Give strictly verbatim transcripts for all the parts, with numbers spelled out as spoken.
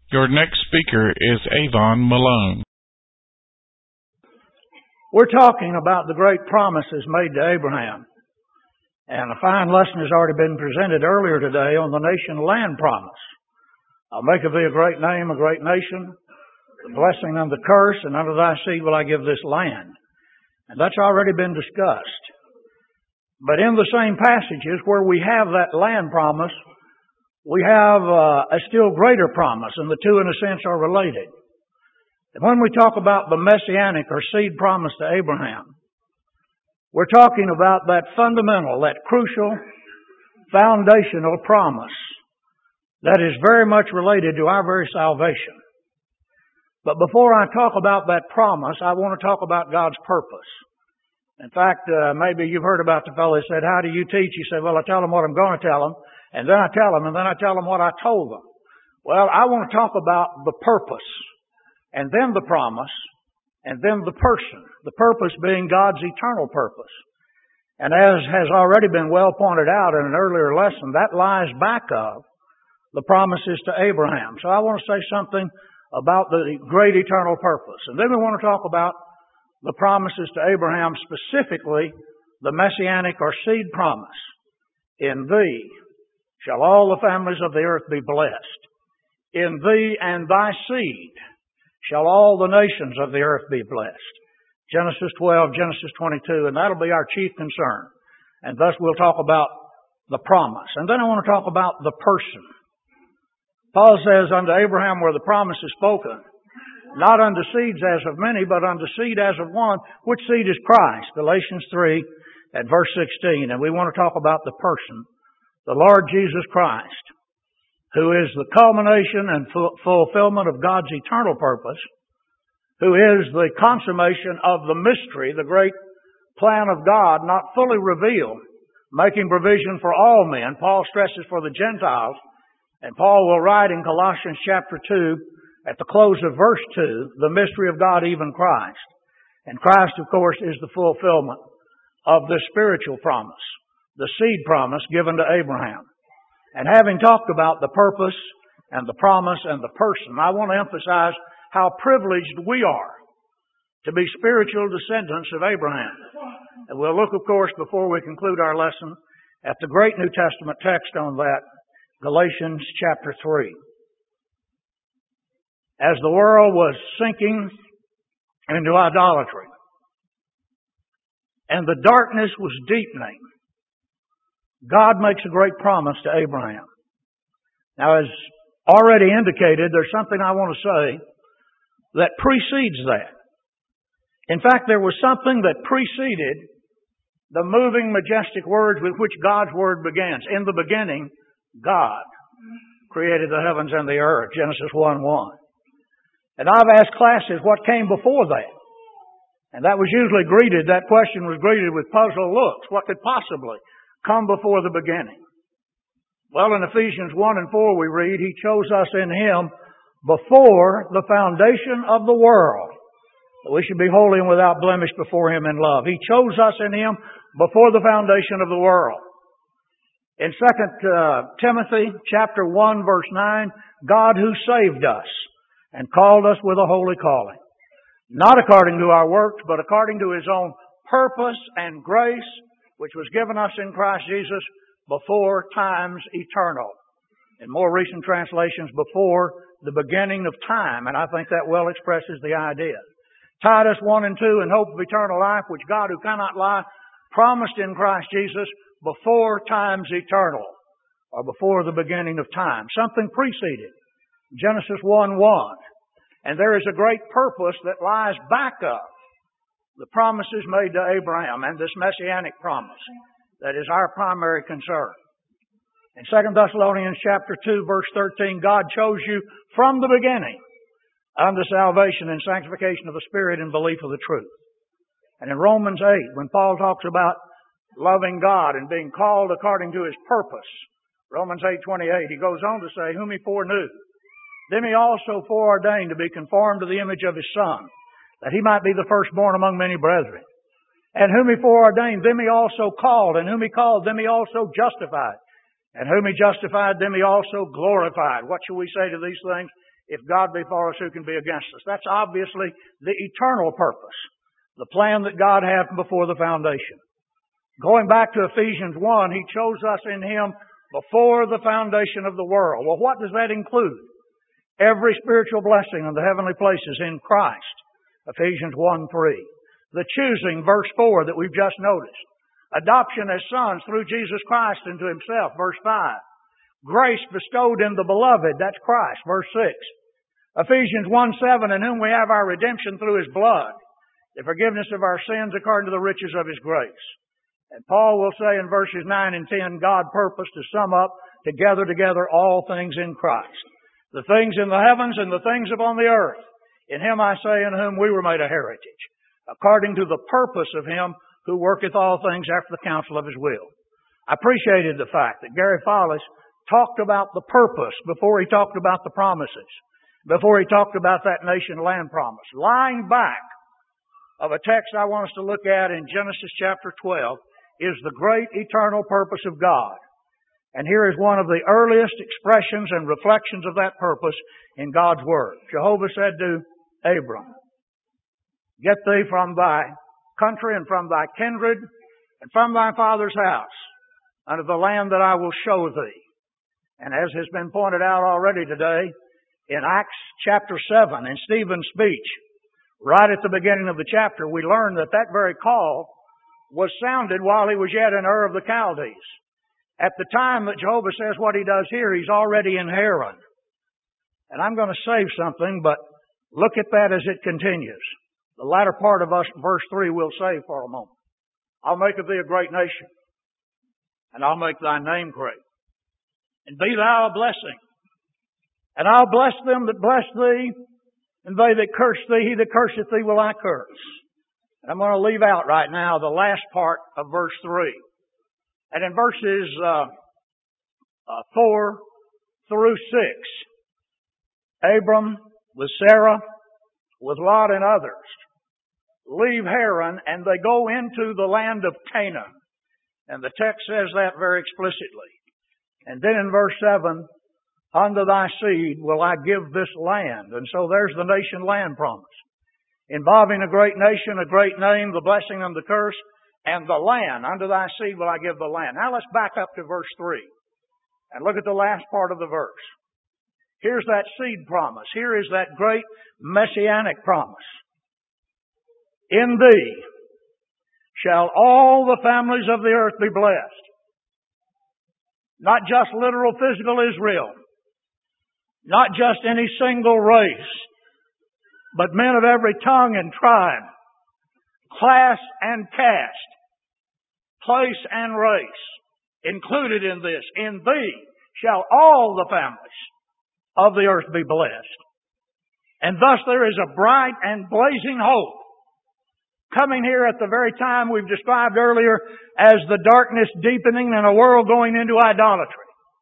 Your next speaker is Avon Malone. We're talking about the great promises made to Abraham. And a fine lesson has already been presented earlier today on the nation land promise. I'll make of thee a great name, a great nation, the blessing and the curse, and unto thy seed will I give this land. And that's already been discussed. But in the same passages where we have that land promise, we have uh, a still greater promise, and the two in a sense are related. And when we talk about the messianic or seed promise to Abraham, we're talking about that fundamental, that crucial, foundational promise that is very much related to our very salvation. But before I talk about that promise, I want to talk about God's purpose. In fact, uh, maybe you've heard about the fellow who said, how do you teach? He said, well, I tell them what I'm going to tell them, and then I tell them, and then I tell them what I told them. Well, I want to talk about the purpose, and then the promise, and then the person. The purpose being God's eternal purpose. And as has already been well pointed out in an earlier lesson, that lies back of the promises to Abraham. So I want to say something about the great eternal purpose. And then we want to talk about the promises to Abraham, specifically the messianic or seed promise. In thee shall all the families of the earth be blessed. In thee and thy seed shall all the nations of the earth be blessed. Genesis twelve, Genesis twenty-two, and that'll be our chief concern. And thus we'll talk about the promise. And then I want to talk about the person. Paul says, unto Abraham were the promises spoken, not unto seeds as of many, but unto seed as of one, which seed is Christ. Galatians three at verse sixteen. And we want to talk about the person, the Lord Jesus Christ, who is the culmination and fulfillment of God's eternal purpose, who is the consummation of the mystery, the great plan of God, not fully revealed, making provision for all men. Paul stresses for the Gentiles, and Paul will write in Colossians chapter two, at the close of verse two, the mystery of God, even Christ. And Christ, of course, is the fulfillment of the spiritual promise, the seed promise given to Abraham. And having talked about the purpose and the promise and the person, I want to emphasize how privileged we are to be spiritual descendants of Abraham. And we'll look, of course, before we conclude our lesson, at the great New Testament text on that, Galatians chapter three. As the world was sinking into idolatry, and the darkness was deepening, God makes a great promise to Abraham. Now, as already indicated, there's something I want to say that precedes that. In fact, there was something that preceded the moving, majestic words with which God's Word begins. In the beginning, God created the heavens and the earth, Genesis one one. And I've asked classes what came before that. And that was usually greeted, that question was greeted with puzzled looks. What could possibly come before the beginning? Well, in Ephesians one and four we read, He chose us in Him before the foundation of the world, that we should be holy and without blemish before Him in love. He chose us in Him before the foundation of the world. In Second uh, Timothy chapter one verse nine, God who saved us and called us with a holy calling, not according to our works, but according to His own purpose and grace, which was given us in Christ Jesus before times eternal. In more recent translations, before the beginning of time, and I think that well expresses the idea. Titus one and two, in hope of eternal life, which God who cannot lie promised in Christ Jesus before times eternal, or before the beginning of time. Something preceded Genesis one one. And there is a great purpose that lies back of the promises made to Abraham and this messianic promise that is our primary concern. In Second Thessalonians chapter two verse thirteen, God chose you from the beginning unto salvation and sanctification of the Spirit and belief of the truth. And in Romans eight, when Paul talks about loving God and being called according to His purpose, Romans eight twenty-eight, he goes on to say, whom He foreknew, them He also foreordained to be conformed to the image of His Son, that He might be the firstborn among many brethren. And whom He foreordained, them He also called. And whom He called, them He also justified. And whom He justified, them He also glorified. What shall we say to these things? If God be for us, who can be against us? That's obviously the eternal purpose, the plan that God had before the foundation. Going back to Ephesians one, He chose us in Him before the foundation of the world. Well, what does that include? Every spiritual blessing in the heavenly places in Christ. Ephesians one three. The choosing, verse four, that we've just noticed. Adoption as sons through Jesus Christ into Himself, verse five. Grace bestowed in the beloved, that's Christ, verse six. Ephesians one seven, in whom we have our redemption through His blood, the forgiveness of our sins according to the riches of His grace. And Paul will say in verses nine and ten, God purposed to sum up to gather together all things in Christ. The things in the heavens and the things upon the earth. In Him I say, in whom we were made a heritage, according to the purpose of Him who worketh all things after the counsel of His will. I appreciated the fact that Gary Follis talked about the purpose before he talked about the promises, before he talked about that nation land promise. Lying back of a text I want us to look at in Genesis chapter twelve is the great eternal purpose of God. And here is one of the earliest expressions and reflections of that purpose in God's Word. Jehovah said to Abram, get thee from thy country and from thy kindred and from thy father's house unto the land that I will show thee. And as has been pointed out already today, in Acts chapter seven, in Stephen's speech, right at the beginning of the chapter, we learn that that very call was sounded while he was yet in Ur of the Chaldees. At the time that Jehovah says what He does here, He's already in Haran. And I'm going to save something, but look at that as it continues. The latter part of us, verse three, we'll save for a moment. I'll make of thee a great nation, and I'll make thy name great, and be thou a blessing. And I'll bless them that bless thee, and they that curse thee, he that curseth thee will I curse. And I'm going to leave out right now the last part of verse three. And in verses uh, uh, four through six, Abram with Sarah, with Lot and others, leave Haran and they go into the land of Canaan. And the text says that very explicitly. And then in verse seven, unto thy seed will I give this land. And so there's the nation land promise, involving a great nation, a great name, the blessing and the curse, and the land. Unto thy seed will I give the land. Now let's back up to verse three and look at the last part of the verse. Here's that seed promise. Here is that great messianic promise. In thee shall all the families of the earth be blessed. Not just literal physical Israel. Not just any single race, but men of every tongue and tribe, class and caste, place and race, included in this. In thee shall all the families of the earth be blessed. And thus there is a bright and blazing hope coming here at the very time we've described earlier as the darkness deepening and a world going into idolatry.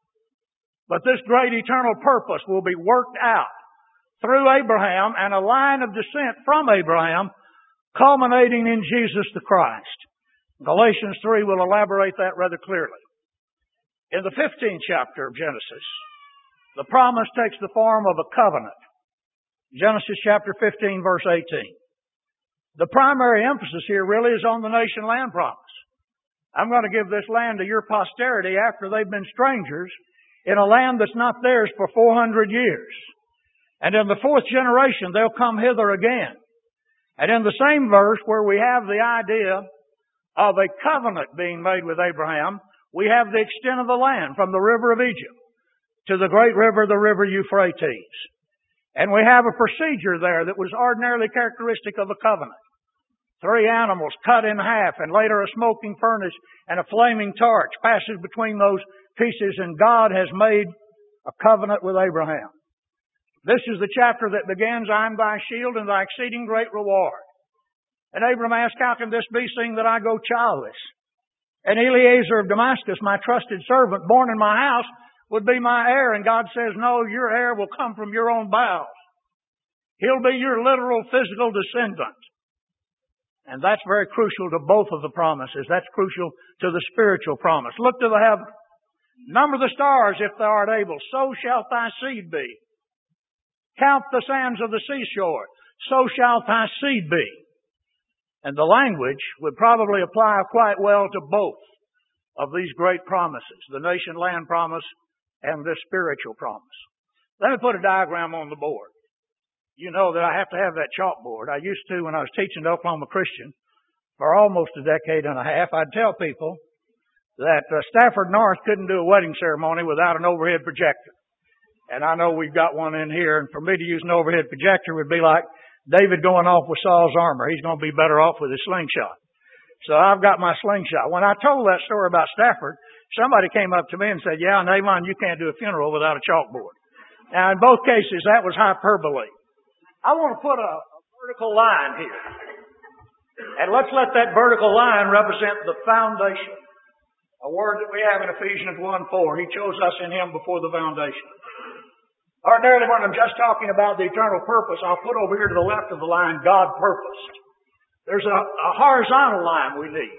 But this great eternal purpose will be worked out through Abraham and a line of descent from Abraham culminating in Jesus the Christ. Galatians three will elaborate that rather clearly. In the fifteenth chapter of Genesis, the promise takes the form of a covenant. Genesis chapter fifteen, verse eighteen. The primary emphasis here really is on the nation land promise. I'm going to give this land to your posterity after they've been strangers in a land that's not theirs for four hundred years. And in the fourth generation, they'll come hither again. And in the same verse where we have the idea of a covenant being made with Abraham, we have the extent of the land from the river of Egypt to the great river, the river Euphrates. And we have a procedure there that was ordinarily characteristic of a covenant. Three animals cut in half, and later a smoking furnace and a flaming torch passes between those pieces, and God has made a covenant with Abraham. This is the chapter that begins, I am thy shield and thy exceeding great reward. And Abraham asked, how can this be, seeing that I go childless? And Eliezer of Damascus, my trusted servant, born in my house, would be my heir. And God says, no, your heir will come from your own bowels. He'll be your literal physical descendant. And that's very crucial to both of the promises. That's crucial to the spiritual promise. Look to the heaven. Number the stars if thou art able. So shall thy seed be. Count the sands of the seashore. So shall thy seed be. And the language would probably apply quite well to both of these great promises, the nation land promise and this spiritual promise. Let me put a diagram on the board. You know that I have to have that chalkboard. I used to when I was teaching at Oklahoma Christian for almost a decade and a half. I'd tell people that uh, Stafford North couldn't do a wedding ceremony without an overhead projector. And I know we've got one in here, and for me to use an overhead projector would be like David going off with Saul's armor. He's going to be better off with his slingshot. So I've got my slingshot. When I told that story about Stafford, somebody came up to me and said, yeah, Navon, you can't do a funeral without a chalkboard. Now, in both cases, that was hyperbole. I want to put a, a vertical line here. And let's let that vertical line represent the foundation. A word that we have in Ephesians one four. He chose us in Him before the foundation. Ordinarily, when I'm just talking about the eternal purpose, I'll put over here to the left of the line, God purposed. There's a, a horizontal line we need.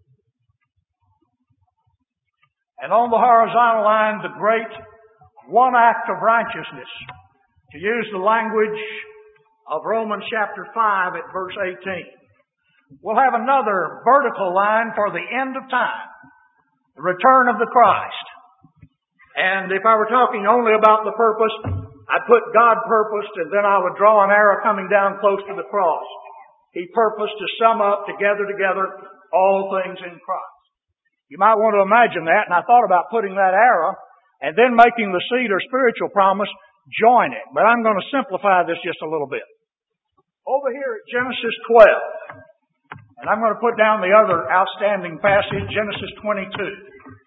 And on the horizontal line, the great one act of righteousness. To use the language of Romans chapter five at verse eighteen. We'll have another vertical line for the end of time. The return of the Christ. And if I were talking only about the purpose, I'd put God purposed, and then I would draw an arrow coming down close to the cross. He purposed to sum up, to gather together all things in Christ. You might want to imagine that, and I thought about putting that arrow and then making the seed or spiritual promise join it. But I'm going to simplify this just a little bit. Over here at Genesis twelve, and I'm going to put down the other outstanding passage, Genesis twenty-two.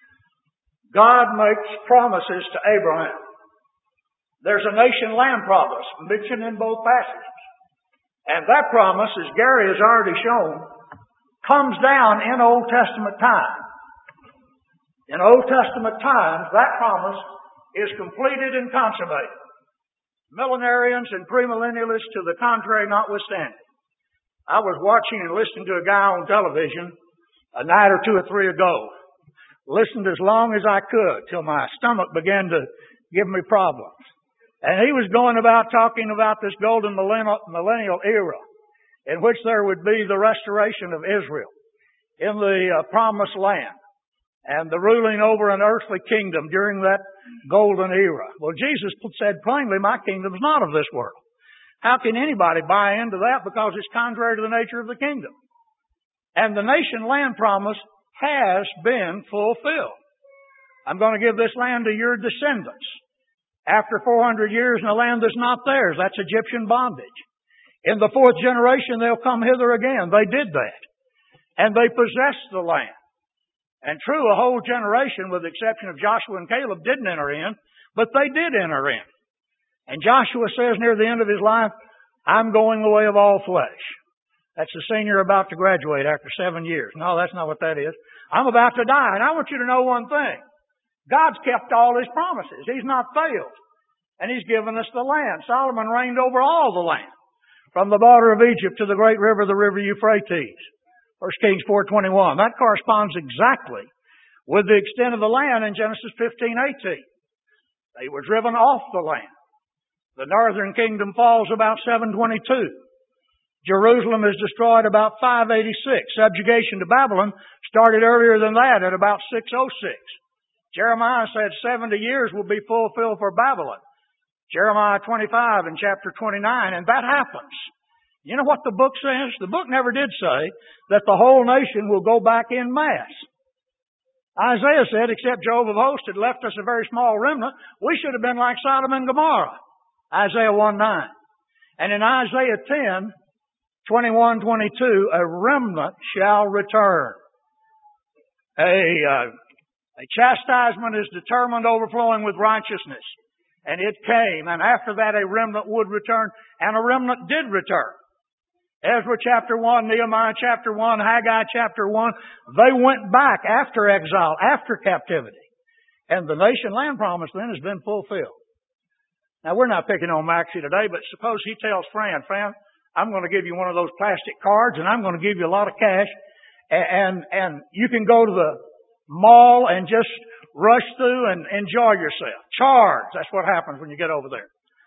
God makes promises to Abraham. There's a nation land promise mentioned in both passages. And that promise, as Gary has already shown, comes down in Old Testament time. In Old Testament times, that promise is completed and consummated. Millenarians and premillennialists to the contrary notwithstanding. I was watching and listening to a guy on television a night or two or three ago. Listened as long as I could till my stomach began to give me problems. And he was going about talking about this golden millennial era in which there would be the restoration of Israel in the uh, promised land and the ruling over an earthly kingdom during that golden era. Well, Jesus said plainly, my kingdom is not of this world. How can anybody buy into that because it's contrary to the nature of the kingdom? And the nation land promise has been fulfilled. I'm going to give this land to your descendants. After four hundred years in a land that's not theirs, that's Egyptian bondage. In the fourth generation, they'll come hither again. They did that. And they possessed the land. And true, a whole generation, with the exception of Joshua and Caleb, didn't enter in, but they did enter in. And Joshua says near the end of his life, I'm going the way of all flesh. That's the senior about to graduate after seven years. No, that's not what that is. I'm about to die. And I want you to know one thing. God's kept all His promises. He's not failed. And He's given us the land. Solomon reigned over all the land. From the border of Egypt to the great river, the river Euphrates. First Kings four twenty-one. That corresponds exactly with the extent of the land in Genesis fifteen eighteen. They were driven off the land. The northern kingdom falls about seven twenty-two. Jerusalem is destroyed about five eighty-six. Subjugation to Babylon started earlier than that at about six oh six. Jeremiah said seventy years will be fulfilled for Babylon. Jeremiah twenty-five and chapter twenty-nine, and that happens. You know what the book says? The book never did say that the whole nation will go back in mass. Isaiah said, except Jehovah of hosts had left us a very small remnant, we should have been like Sodom and Gomorrah. Isaiah one nine. And in Isaiah ten, twenty-one, twenty-two, a remnant shall return. A, uh, a chastisement is determined, overflowing with righteousness. And it came. And after that, a remnant would return. And a remnant did return. Ezra chapter one, Nehemiah chapter one, Haggai chapter one. They went back after exile, after captivity. And the nation land promise then has been fulfilled. Now, we're not picking on Maxie today, but suppose he tells Fran, Fran, I'm going to give you one of those plastic cards, and I'm going to give you a lot of cash, and, and you can go to the mall and just rush through and enjoy yourself. Charge. That's what happens when you get over there.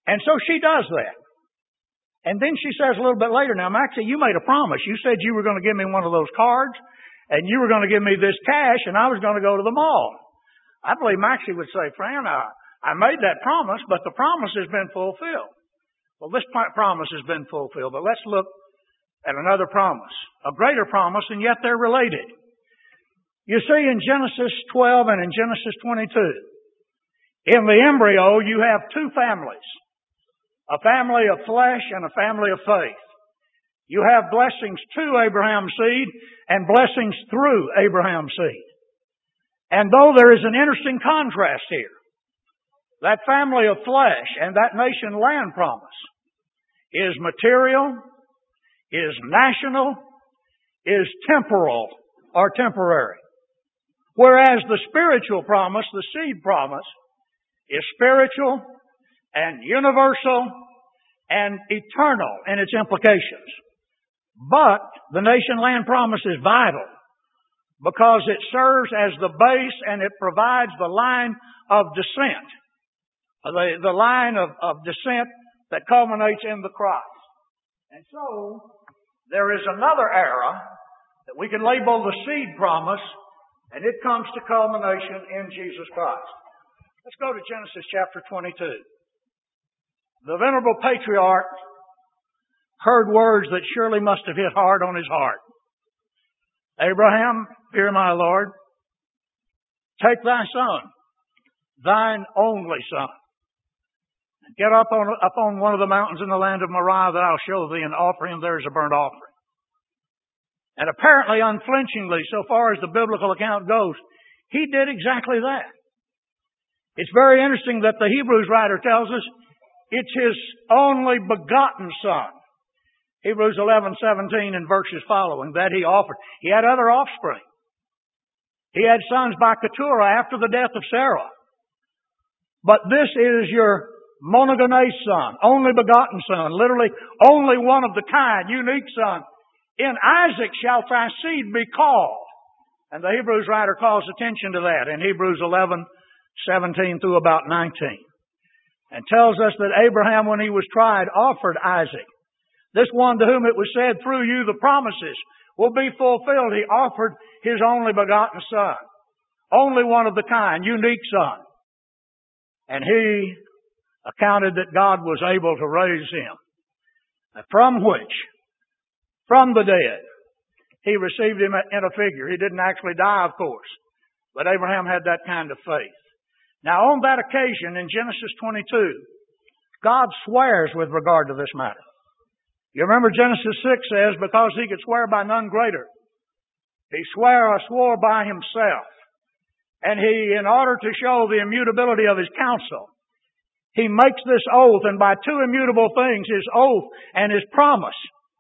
And so she does that. And then she says a little bit later, now, Maxie, you made a promise. You said you were going to give me one of those cards, and you were going to give me this cash, and I was going to go to the mall. I believe Maxie would say, Fran, I, I made that promise, but the promise has been fulfilled. Well, this promise has been fulfilled, but let's look at another promise, a greater promise, and yet they're related. You see, in Genesis twelve and in Genesis twenty-two, in the embryo, you have two families. A family of flesh and a family of faith. You have blessings to Abraham's seed and blessings through Abraham's seed. And though there is an interesting contrast here, that family of flesh and that nation land promise is material, is national, is temporal or temporary. Whereas the spiritual promise, the seed promise, is spiritual and universal and eternal in its implications. But the nation land promise is vital because it serves as the base and it provides the line of descent, the, the line of, of descent that culminates in the Christ. And so, there is another era that we can label the seed promise, and it comes to culmination in Jesus Christ. Let's go to Genesis chapter twenty-two. The venerable patriarch heard words that surely must have hit hard on his heart. Abraham, hear my Lord, take thy son, thine only son, and get up on, up on one of the mountains in the land of Moriah that I'll show thee, and offer him there as a burnt offering. And apparently unflinchingly, so far as the biblical account goes, he did exactly that. It's very interesting that the Hebrews writer tells us it's his only begotten son. Hebrews eleven seventeen and verses following that he offered. He had other offspring. He had sons by Keturah after the death of Sarah. But this is your monogenes son, only begotten son, literally only one of the kind, unique son. In Isaac shall thy seed be called. And the Hebrews writer calls attention to that in Hebrews eleven seventeen through about nineteen. And tells us that Abraham, when he was tried, offered Isaac. This one to whom it was said, through you the promises will be fulfilled. He offered his only begotten son. Only one of the kind, unique son. And he accounted that God was able to raise him. From which, from the dead, he received him in a figure. He didn't actually die, of course. But Abraham had that kind of faith. Now, on that occasion, in Genesis twenty-two, God swears with regard to this matter. You remember Genesis six says, because he could swear by none greater, he swore or swore by himself. And he, in order to show the immutability of his counsel, he makes this oath, and by two immutable things, his oath and his promise,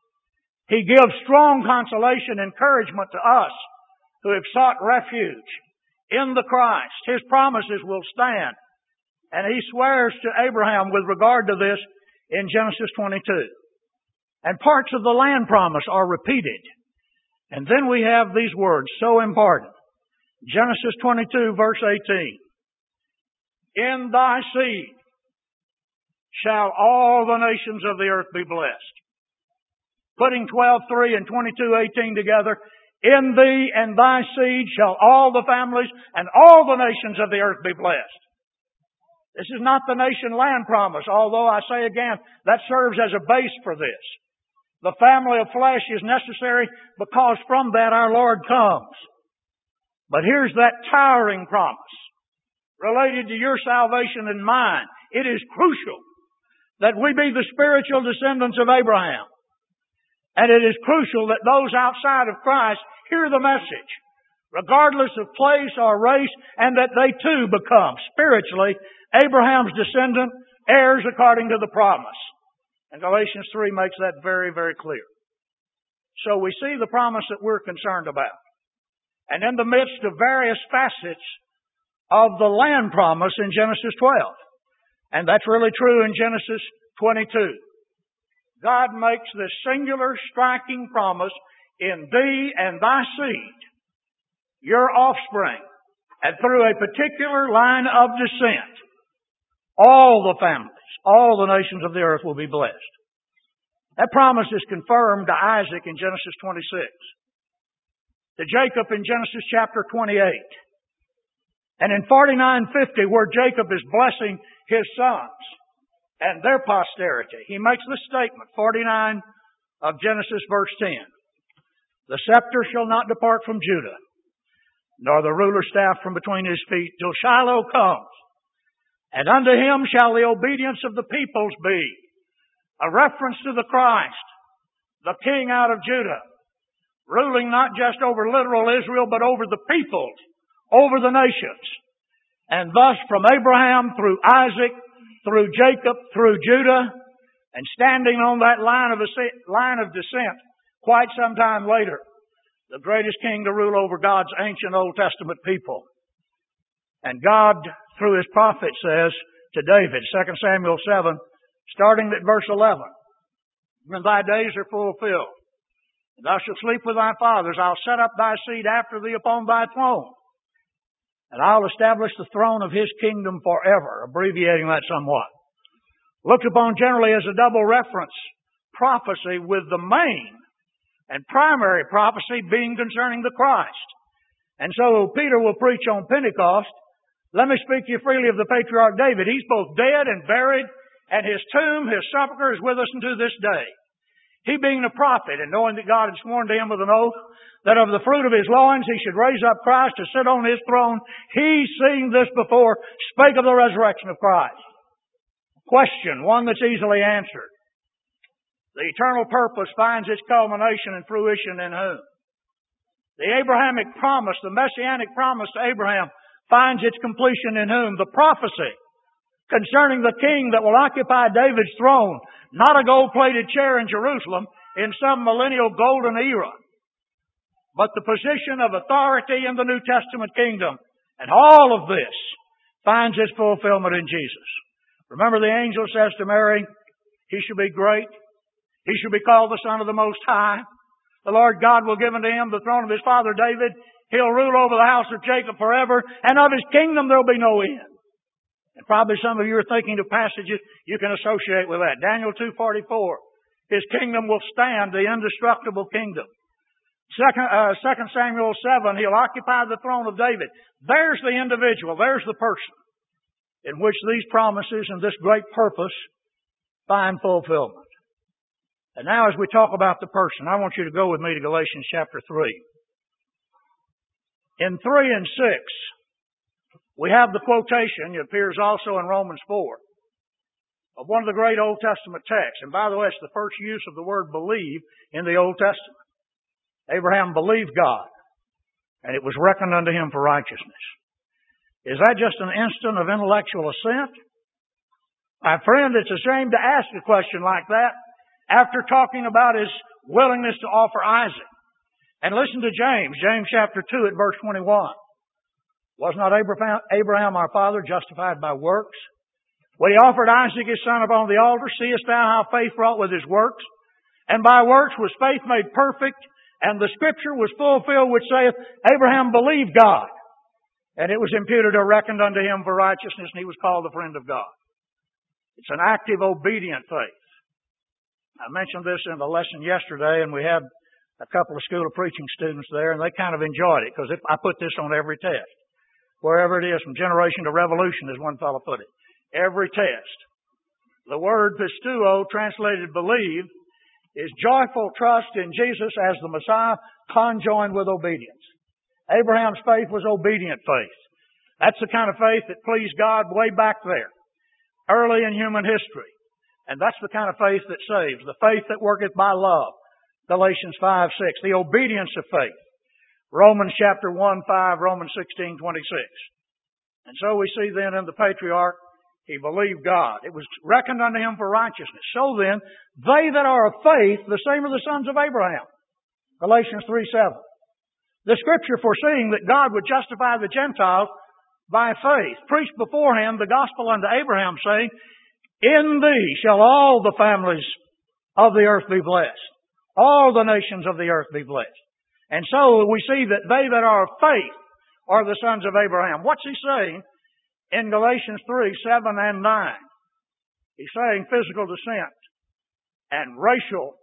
he gives strong consolation, encouragement to us who have sought refuge in the Christ. His promises will stand. And he swears to Abraham with regard to this in Genesis twenty-two. And parts of the land promise are repeated. And then we have these words, so important. Genesis twenty-two, verse eighteen. In thy seed shall all the nations of the earth be blessed. Putting twelve three and twenty-two eighteen together, in thee and thy seed shall all the families and all the nations of the earth be blessed. This is not the nation land promise, although I say again, that serves as a base for this. The family of flesh is necessary because from that our Lord comes. But here's that towering promise related to your salvation and mine. It is crucial that we be the spiritual descendants of Abraham. And it is crucial that those outside of Christ hear the message, regardless of place or race, and that they too become spiritually Abraham's descendant, heirs according to the promise. And Galatians three makes that very, very clear. So we see the promise that we're concerned about. And in the midst of various facets of the land promise in Genesis twelve, and that's really true in Genesis twenty-two, God makes this singular, striking promise, in thee and thy seed, your offspring, and through a particular line of descent, all the families All the nations of the earth will be blessed. That promise is confirmed to Isaac in Genesis twenty-six, to Jacob in Genesis chapter twenty-eight, and in forty-nine fifty, where Jacob is blessing his sons and their posterity. He makes this statement, forty-nine of Genesis verse ten. The scepter shall not depart from Judah, nor the ruler's staff from between his feet, till Shiloh comes. And unto him shall the obedience of the peoples be. A reference to the Christ, the King out of Judah, ruling not just over literal Israel, but over the peoples, over the nations. And thus from Abraham through Isaac, through Jacob, through Judah, and standing on that line of, line of descent quite some time later, the greatest king to rule over God's ancient Old Testament people. And God, through His prophet, says to David, Second Samuel seven, starting at verse eleven, when thy days are fulfilled, and thou shalt sleep with thy fathers, I'll set up thy seed after thee upon thy throne, and I'll establish the throne of his kingdom forever, abbreviating that somewhat. Looked upon generally as a double reference prophecy, with the main and primary prophecy being concerning the Christ. And so Peter will preach on Pentecost. Let me speak to you freely of the patriarch David. He's both dead and buried, and his tomb, his sepulchre, is with us unto this day. He being a prophet, and knowing that God had sworn to him with an oath that of the fruit of his loins he should raise up Christ to sit on his throne, he, seeing this before, spake of the resurrection of Christ. Question, one that's easily answered. The eternal purpose finds its culmination and fruition in whom? The Abrahamic promise, the messianic promise to Abraham, finds its completion in whom? The prophecy concerning the king that will occupy David's throne, not a gold-plated chair in Jerusalem in some millennial golden era, but the position of authority in the New Testament kingdom. And all of this finds its fulfillment in Jesus. Remember, the angel says to Mary, he shall be great. He shall be called the Son of the Most High. The Lord God will give unto him the throne of his father David. He'll rule over the house of Jacob forever, and of his kingdom there'll be no end. And probably some of you are thinking of passages you can associate with that. Daniel two forty-four. His kingdom will stand, the indestructible kingdom. Second, uh, Second Samuel seven, he'll occupy the throne of David. There's the individual. There's the person in which these promises and this great purpose find fulfillment. And now as we talk about the person, I want you to go with me to Galatians chapter three. In three and six, we have the quotation, it appears also in Romans four, of one of the great Old Testament texts. And by the way, it's the first use of the word believe in the Old Testament. Abraham believed God, and it was reckoned unto him for righteousness. Is that just an instant of intellectual assent? My friend, it's a shame to ask a question like that after talking about his willingness to offer Isaac. And listen to James, James chapter two at verse twenty-one. Was not Abraham, Abraham our father justified by works? When he offered Isaac his son upon the altar, seest thou how faith wrought with his works? And by works was faith made perfect, and the scripture was fulfilled which saith, Abraham believed God, and it was imputed or reckoned unto him for righteousness, and he was called the friend of God. It's an active, obedient faith. I mentioned this in the lesson yesterday, and we had a couple of School of Preaching students there, and they kind of enjoyed it, because I put this on every test. Wherever it is, from generation to revolution, as one fellow put it. Every test. The word pisteuo, translated believe, is joyful trust in Jesus as the Messiah, conjoined with obedience. Abraham's faith was obedient faith. That's the kind of faith that pleased God way back there, early in human history. And that's the kind of faith that saves, the faith that worketh by love. Galatians five six, the obedience of faith. Romans chapter one five, Romans sixteen twenty-six. And so we see then in the patriarch, he believed God. It was reckoned unto him for righteousness. So then, they that are of faith, the same are the sons of Abraham. Galatians three seven. The scripture foreseeing that God would justify the Gentiles by faith, preached beforehand the gospel unto Abraham, saying, in thee shall all the families of the earth be blessed. All the nations of the earth be blessed. And so we see that they that are of faith are the sons of Abraham. What's he saying in Galatians three, seven and nine? He's saying physical descent and racial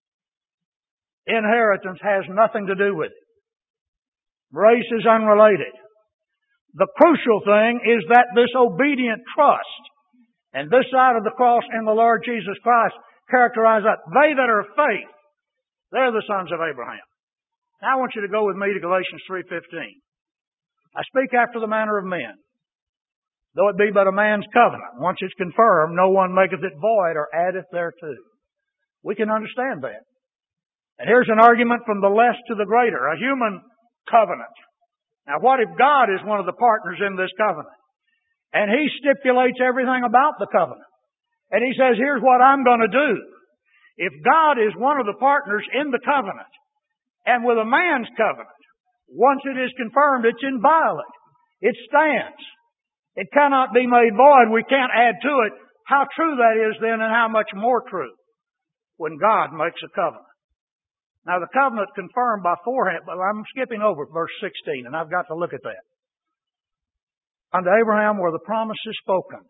inheritance has nothing to do with it. Race is unrelated. The crucial thing is that this obedient trust and this side of the cross in the Lord Jesus Christ characterize that. They that are of faith, they're the sons of Abraham. Now I want you to go with me to Galatians three fifteen. I speak after the manner of men, though it be but a man's covenant. Once it's confirmed, no one maketh it void or addeth thereto. We can understand that. And here's an argument from the less to the greater, a human covenant. Now what if God is one of the partners in this covenant? And He stipulates everything about the covenant. And He says, here's what I'm going to do. If God is one of the partners in the covenant, and with a man's covenant, once it is confirmed, it's inviolate. It stands. It cannot be made void. We can't add to it. How true that is then, and how much more true when God makes a covenant. Now the covenant confirmed by forehand, but I'm skipping over verse sixteen, and I've got to look at that. Unto Abraham were the promises spoken,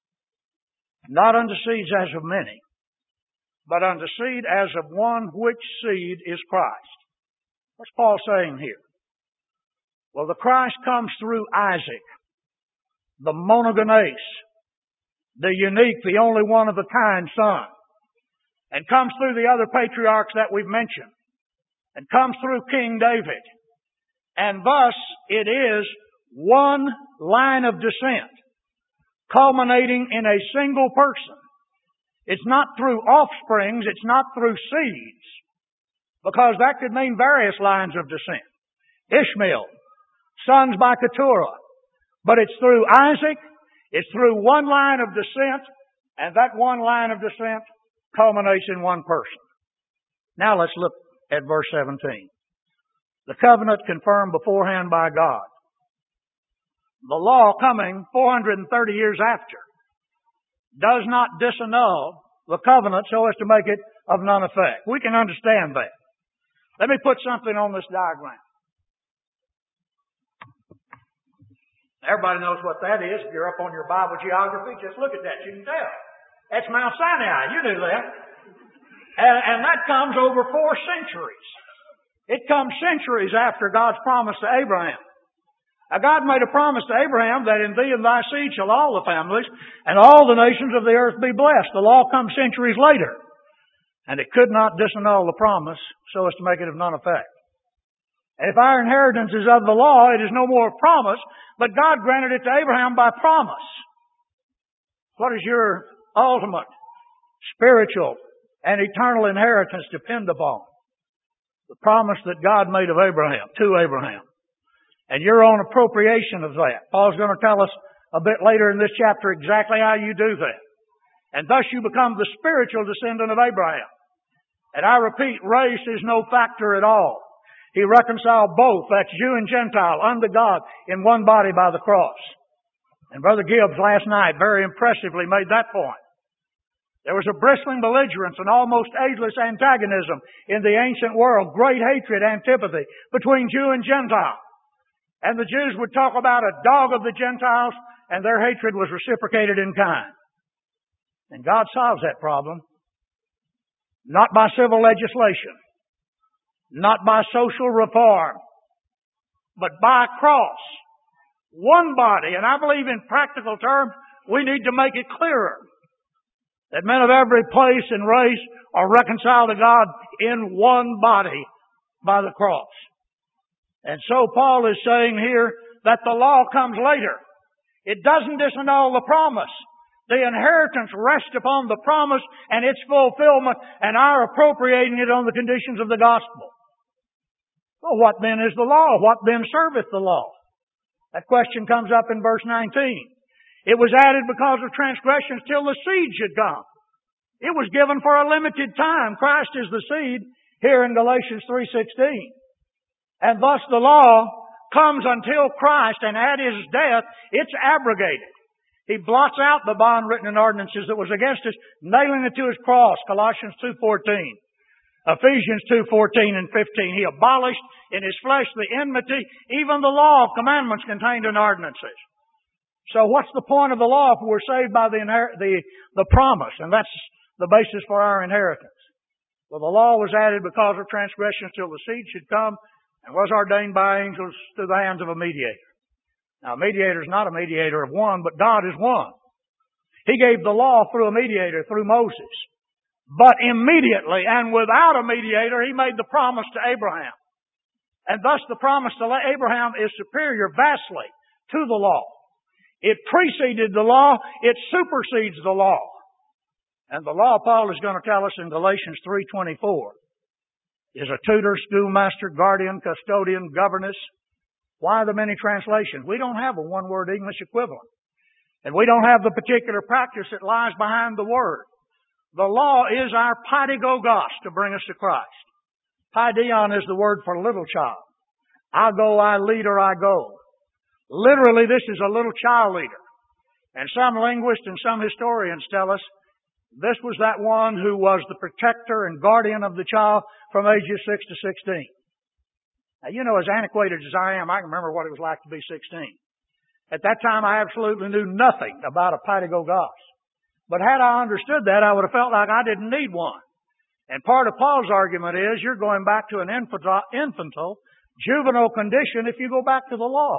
not unto seeds as of many, but unto seed as of one which seed is Christ. What's Paul saying here? Well, the Christ comes through Isaac, the monogenes, the unique, the only one of a kind son, and comes through the other patriarchs that we've mentioned, and comes through King David. And thus it is one line of descent, culminating in a single person. It's not through offsprings, it's not through seeds, because that could mean various lines of descent. Ishmael, sons by Keturah. But it's through Isaac, it's through one line of descent, and that one line of descent culminates in one person. Now let's look at verse seventeen. The covenant confirmed beforehand by God. The law coming four hundred thirty years after does not disannul the covenant so as to make it of none effect. We can understand that. Let me put something on this diagram. Everybody knows what that is. If you're up on your Bible geography, just look at that. You can tell. That's Mount Sinai. You knew that. And, and that comes over four centuries. It comes centuries after God's promise to Abraham. Now God made a promise to Abraham that in thee and thy seed shall all the families and all the nations of the earth be blessed. The law comes centuries later. And it could not disannul the promise so as to make it of none effect. And if our inheritance is of the law, it is no more a promise, but God granted it to Abraham by promise. What does your ultimate spiritual and eternal inheritance depend upon? The promise that God made of Abraham, to Abraham. And your own appropriation of that. Paul's going to tell us a bit later in this chapter exactly how you do that. And thus you become the spiritual descendant of Abraham. And I repeat, race is no factor at all. He reconciled both, that's Jew and Gentile, unto God in one body by the cross. And Brother Gibbs last night very impressively made that point. There was a bristling belligerence and almost ageless antagonism in the ancient world, great hatred, antipathy between Jew and Gentile. And the Jews would talk about a dog of the Gentiles, and their hatred was reciprocated in kind. And God solves that problem. Not by civil legislation. Not by social reform. But by a cross. One body. And I believe in practical terms, we need to make it clearer that men of every place and race are reconciled to God in one body by the cross. And so Paul is saying here that the law comes later. It doesn't disannul the promise. The inheritance rests upon the promise and its fulfillment and our appropriating it on the conditions of the gospel. Well, what then is the law? What then serveth the law? That question comes up in verse nineteen. It was added because of transgressions till the seed should come. It was given for a limited time. Christ is the seed here in Galatians three sixteen. And thus the law comes until Christ, and at His death, it's abrogated. He blots out the bond written in ordinances that was against us, nailing it to His cross, Colossians two fourteen. Ephesians two fourteen and fifteen. He abolished in His flesh the enmity, even the law of commandments contained in ordinances. So what's the point of the law if we're saved by the, inher- the, the promise? And that's the basis for our inheritance. Well, the law was added because of transgressions till the seed should come and was ordained by angels through the hands of a mediator. Now, a mediator is not a mediator of one, but God is one. He gave the law through a mediator, through Moses. But immediately and without a mediator, He made the promise to Abraham. And thus the promise to Abraham is superior vastly to the law. It preceded the law. It supersedes the law. And the law, Paul is going to tell us in Galatians three twenty-four, is a tutor, schoolmaster, guardian, custodian, governess. Why the many translations? We don't have a one-word English equivalent. And we don't have the particular practice that lies behind the word. The law is our paidagogos to bring us to Christ. Paideon is the word for little child. I go, I lead, or I go. Literally, this is a little child leader. And some linguists and some historians tell us this was that one who was the protector and guardian of the child from ages six to sixteen. Now, you know, as antiquated as I am, I can remember what it was like to be sixteen. At that time, I absolutely knew nothing about a paidagogos. But had I understood that, I would have felt like I didn't need one. And part of Paul's argument is you're going back to an infantile, infantile, juvenile condition if you go back to the law.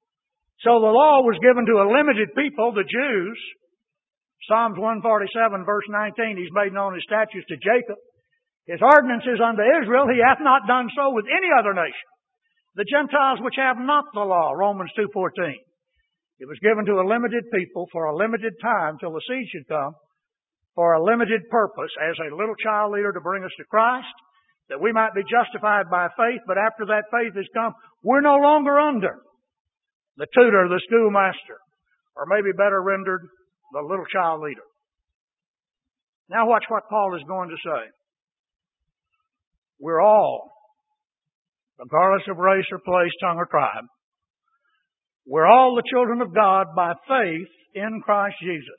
So the law was given to a limited people, the Jews. Psalms one forty-seven, verse nineteen, He's made known His statutes to Jacob. His ordinances unto Israel, He hath not done so with any other nation. The Gentiles which have not the law, Romans two fourteen. It was given to a limited people for a limited time till the seed should come, for a limited purpose as a little child leader to bring us to Christ, that we might be justified by faith, but after that faith has come, we're no longer under the tutor, the schoolmaster, or maybe better rendered, the little child leader. Now watch what Paul is going to say. We're all, regardless of race or place, tongue or tribe, we're all the children of God by faith in Christ Jesus.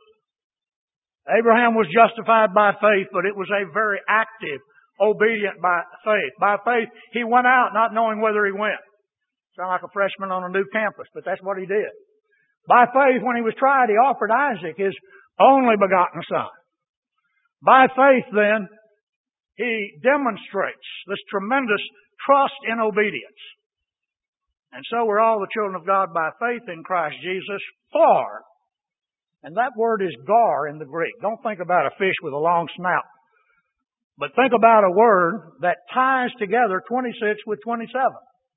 Abraham was justified by faith, but it was a very active, obedient by faith. By faith, he went out not knowing whither he went. Sound like a freshman on a new campus, but that's what he did. By faith, when he was tried, he offered Isaac, his only begotten son. By faith, then, he demonstrates this tremendous trust in obedience. And so we're all the children of God by faith in Christ Jesus, for, and that word is gar in the Greek. Don't think about a fish with a long snout, but think about a word that ties together twenty-six with twenty-seven.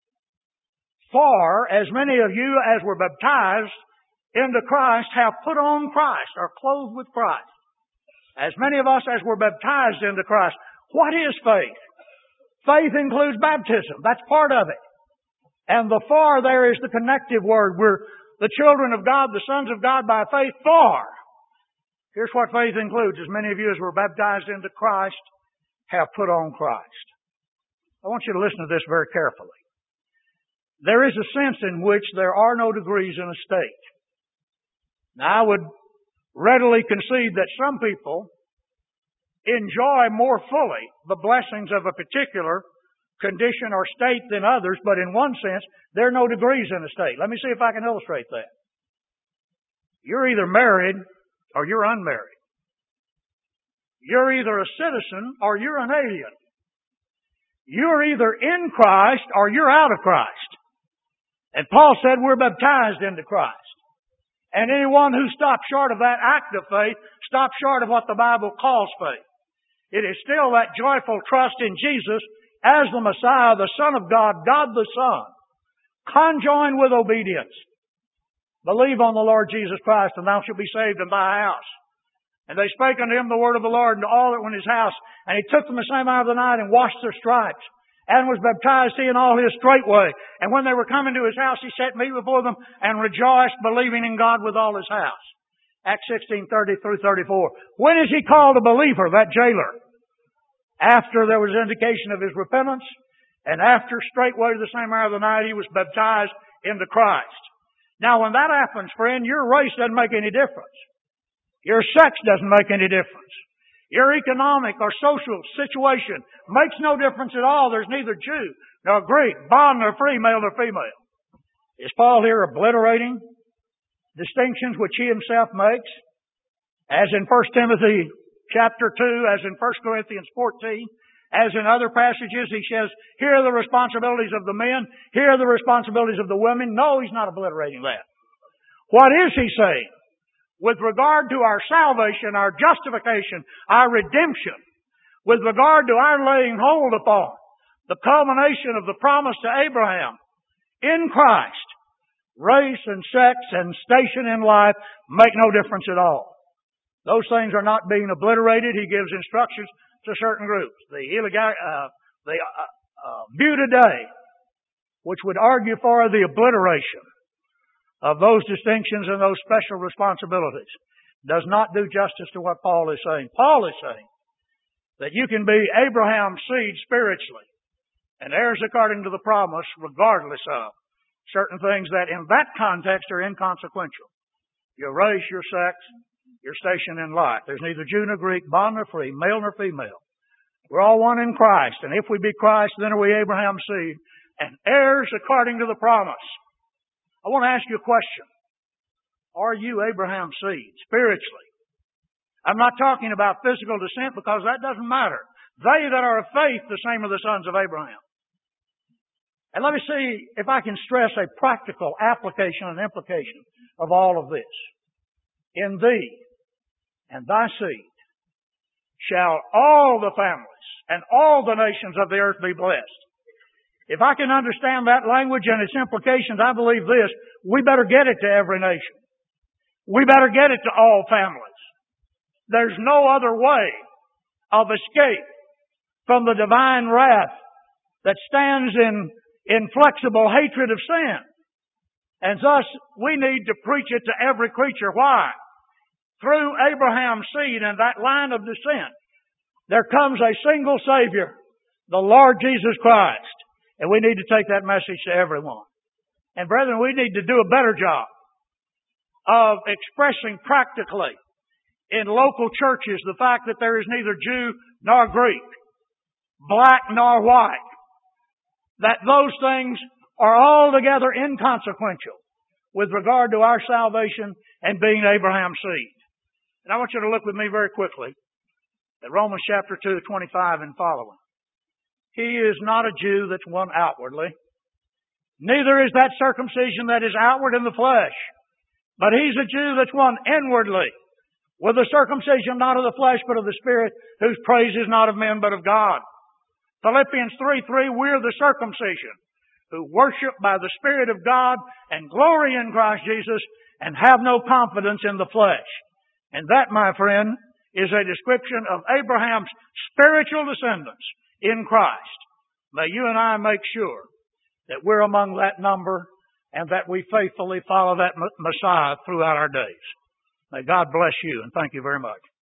For, as many of you as were baptized into Christ have put on Christ, or clothed with Christ. As many of us as were baptized into Christ. What is faith? Faith includes baptism. That's part of it. And the for there is the connective word. We're the children of God, the sons of God by faith, for. Here's what faith includes. As many of you as were baptized into Christ have put on Christ. I want you to listen to this very carefully. There is a sense in which there are no degrees in a state. Now, I would readily concede that some people enjoy more fully the blessings of a particular condition or state than others, but in one sense, there are no degrees in a state. Let me see if I can illustrate that. You're either married or you're unmarried. You're either a citizen or you're an alien. You're either in Christ or you're out of Christ. And Paul said we're baptized into Christ. And anyone who stops short of that act of faith stops short of what the Bible calls faith. It is still that joyful trust in Jesus as the Messiah, the Son of God, God the Son, conjoined with obedience. Believe on the Lord Jesus Christ, and thou shalt be saved in thy house. And they spake unto him the word of the Lord, and to all that were in his house. And he took them the same hour of the night, and washed their stripes, and was baptized he and all his straightway. And when they were come into his house, he set meat before them, and rejoiced, believing in God with all his house. Acts sixteen, thirty through thirty-four. When is he called a believer, that jailer? After there was indication of his repentance, and after straightway the same hour of the night he was baptized into Christ. Now when that happens, friend, your race doesn't make any difference. Your sex doesn't make any difference. Your economic or social situation makes no difference at all. There's neither Jew nor Greek, bond nor free, male nor female. Is Paul here obliterating distinctions which he himself makes, as in First Timothy chapter two, as in First Corinthians fourteen, as in other passages. He says, here are the responsibilities of the men, here are the responsibilities of the women. No, he's not obliterating that. What is he saying? With regard to our salvation, our justification, our redemption, with regard to our laying hold upon the culmination of the promise to Abraham in Christ, race and sex and station in life make no difference at all. Those things are not being obliterated. He gives instructions to certain groups. The, uh, the uh, uh, view today, which would argue for the obliteration of those distinctions and those special responsibilities, does not do justice to what Paul is saying. Paul is saying that you can be Abraham's seed spiritually and heirs according to the promise regardless of certain things that in that context are inconsequential. Your race, your sex, your station in life. There's neither Jew nor Greek, bond nor free, male nor female. We're all one in Christ. And if we be Christ, then are we Abraham's seed and heirs according to the promise. I want to ask you a question. Are you Abraham's seed spiritually? I'm not talking about physical descent because that doesn't matter. They that are of faith, the same are the sons of Abraham. And let me see if I can stress a practical application and implication of all of this. In thee and thy seed shall all the families and all the nations of the earth be blessed. If I can understand that language and its implications, I believe this: we better get it to every nation. We better get it to all families. There's no other way of escape from the divine wrath that stands in inflexible hatred of sin. And thus, we need to preach it to every creature. Why? Through Abraham's seed and that line of descent, there comes a single Savior, the Lord Jesus Christ. And we need to take that message to everyone. And brethren, we need to do a better job of expressing practically in local churches the fact that there is neither Jew nor Greek, black nor white, that those things are altogether inconsequential with regard to our salvation and being Abraham's seed. And I want you to look with me very quickly at Romans chapter two, twenty-five and following. He is not a Jew that's one outwardly. Neither is that circumcision that is outward in the flesh. But he's a Jew that's one inwardly, with the circumcision not of the flesh but of the Spirit, whose praise is not of men but of God. Philippians three three, we're the circumcision, who worship by the Spirit of God and glory in Christ Jesus and have no confidence in the flesh. And that, my friend, is a description of Abraham's spiritual descendants in Christ. May you and I make sure that we're among that number and that we faithfully follow that Messiah throughout our days. May God bless you, and thank you very much.